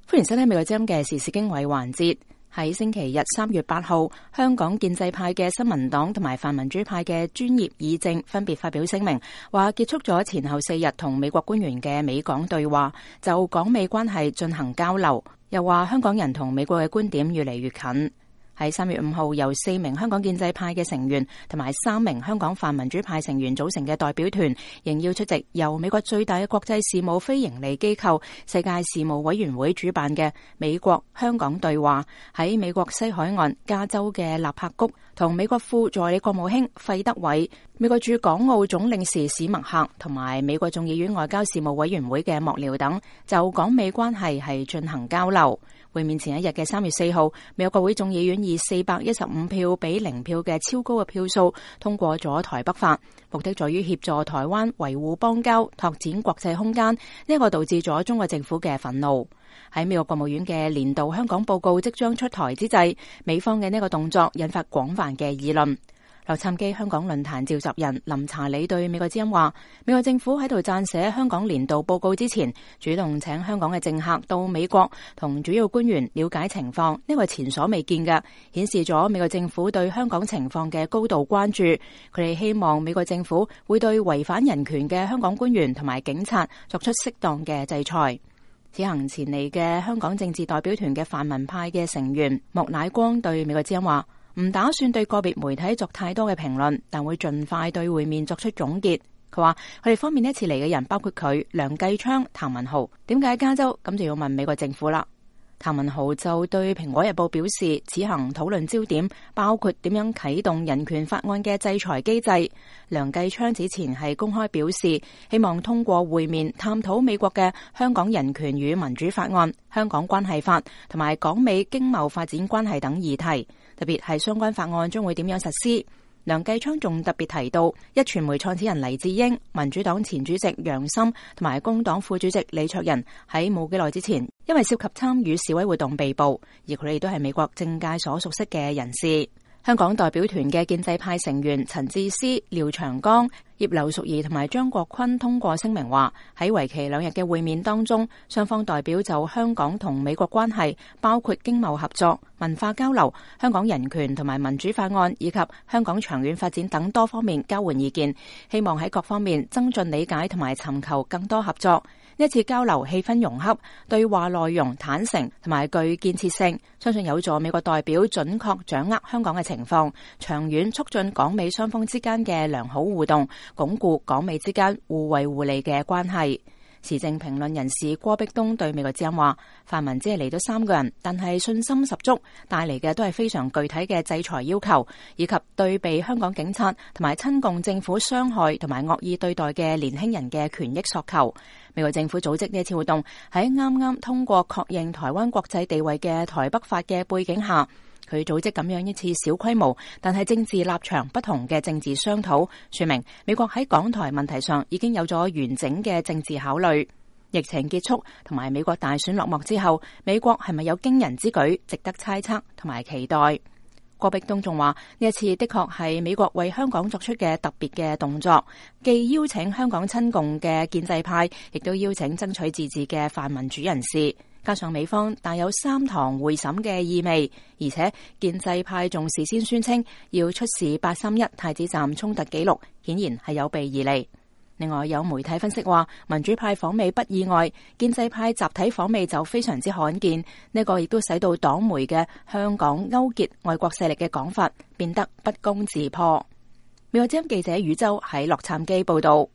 歡迎收聽美國之音嘅時事經緯環節。喺星期日3月8號，香港建制派嘅新民黨同埋泛民主派嘅專業議政分別發表聲明，話結束咗前後4日同美國官員嘅美港對話，就港美關係進行交流，又話香港人同美國嘅觀點越嚟越近。喺3月5號，由4名香港建制派嘅成員同埋3名香港泛民主派成員組成嘅代表團，應邀出席由美國最大嘅國際事務非營利機構世界事務委員會主辦嘅美國香港對話，喺美國西海岸加州嘅納柏谷，同美國副助理國務卿費德偉、美國駐港澳總領事史默克同埋美國眾議院外交事務委員會嘅幕僚等，就港美關係進行交流。會面前一日嘅3月4號，美國國會眾議院以415票比0票嘅超高嘅票數通過咗台北法，目的在於協助台灣維護邦交、拓展國際空間。呢個導致咗中國政府嘅憤怒。喺美國國務院嘅年度香港報告即將出台之際，美方嘅呢個動作引發廣泛嘅議論。洛杉磯香港論壇召集人林查理對美國之音話，美國政府喺度撰寫香港年度報告之前，主動請香港嘅政客到美國同主要官員了解情況，呢個前所未見嘅，顯示咗美國政府對香港情況嘅高度關注。佢哋希望美國政府會對違反人權嘅香港官員同埋警察作出適當嘅制裁。此行前嚟嘅香港政治代表團嘅泛民派嘅成員莫乃光對美國之音話，唔打算對個別媒體作太多嘅評論，但會盡快對會面作出總結。佢話佢哋方面呢次嚟嘅人包括佢、梁繼昌、譚文豪。點解喺加州？咁就要問美國政府啦。譚文豪就對蘋果日報表示，此行討論焦點包括點樣啟動人權法案嘅制裁機制。梁繼昌此前係公開表示，希望通過會面探討美國嘅香港人權與民主法案、香港關係法同埋港美經貿發展關係等議題，特別係相關法案將會點樣實施。梁繼昌仲特別提到，壹傳媒創始人黎智英、民主黨前主席楊森同埋工黨副主席李卓人喺冇幾耐之前，因為涉及參與示威活動被捕，而佢哋都係美國政界所熟悉嘅人士。香港代表團嘅建制派成員陳智思、廖長江、葉劉淑儀同埋張國鈞通過聲明話，喺為期2日嘅會面當中，雙方代表就香港同美國關係，包括經貿合作、文化交流、香港人權同埋民主法案以及香港長遠發展等多方面交換意見，希望喺各方面增進理解同埋尋求更多合作。呢次交流氣氛融洽，對話內容坦誠同埋具建設性，相信有助美國代表準確掌握香港嘅情況，長遠促進港美雙方之間嘅良好互動，鞏固港美之間互惠互利嘅關係。時政評論人士郭碧東對美國之音話，泛民只係嚟咗3個人，但係信心十足，帶嚟嘅都係非常具體嘅制裁要求，以及對被香港警察同埋親共政府傷害同埋惡意對待嘅年輕人嘅權益索求。美國政府組織呢次活動喺啱啱通過確認台灣國際地位嘅台北法嘅背景下，佢組織咁樣一次小規模但係政治立場不同嘅政治商討，說明美國喺港台問題上已經有咗完整嘅政治考慮。疫情結束同埋美國大選落幕之後，美國係咪有驚人之舉，值得猜測同埋期待。郭碧東仲話，呢一次的確係美國為香港作出嘅特別嘅動作，既邀請香港親共嘅建制派，亦都邀請爭取自治嘅泛民主人士，加上美方帶有3堂會審嘅意味，而且建制派仲事先宣稱要出示831太子站衝突記錄，顯然係有備而嚟。另外有媒體分析話，民主派訪美不意外，建制派集體訪美就非常之罕見，呢個亦都使到黨媒嘅香港勾結外國勢力嘅講法變得不攻自破。美國之音記者宇宙喺洛杉磯報道。